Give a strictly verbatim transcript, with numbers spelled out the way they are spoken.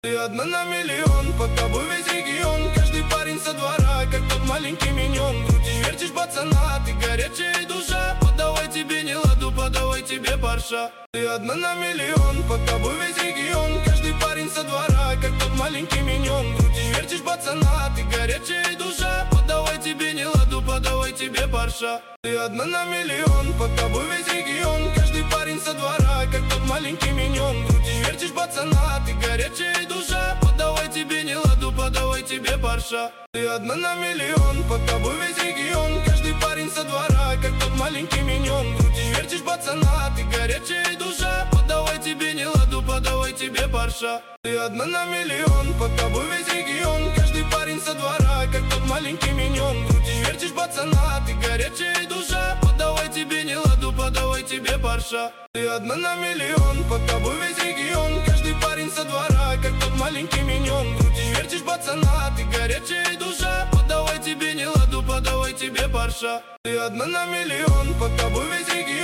Ты одна на миллион, под тобой весь регион. Каждый парень со двора, как тот маленький миньон. Крутишь, вертишь пацана, ты горячая душа. Подавай тебе не ладу, подавай тебе парша. Ты одна на миллион, под тобой весь регион. Каждый парень со двора, как тот маленький миньон. Крутишь, вертишь пацана, ты горячая душа. Подавай тебе не ладу, подавай тебе парша. Ты одна на миллион, под тобой весь регион. Каждый парень со двора, как тот маленький миньон. Крутишь, вертишь пацана, ты горячая душа. Подавай тебе не ладу, подавай тебе парша. Ты одна на миллион, под тобой весь регион. Каждый парень со двора, как тот маленький миньон. Крутишь, вертишь пацана, ты горячая душа. Подавай тебе не ладу, подавай тебе парша. Ты одна на миллион, под тобой весь регион. Каждый парень со двора, как тот маленький миньон. Крутишь, вертишь пацана, ты горячая душа. Подавай тебе не ладу, подавай тебе парша. Ты одна на миллион, под тобой весь регион. Каждый парень со двора, как тот маленький миньон. Крутишь, вертишь пацана, ты горячая душа. Подавай тебе не ладу, подавай тебе парша. Ты одна на миллион, под тобой весь регион.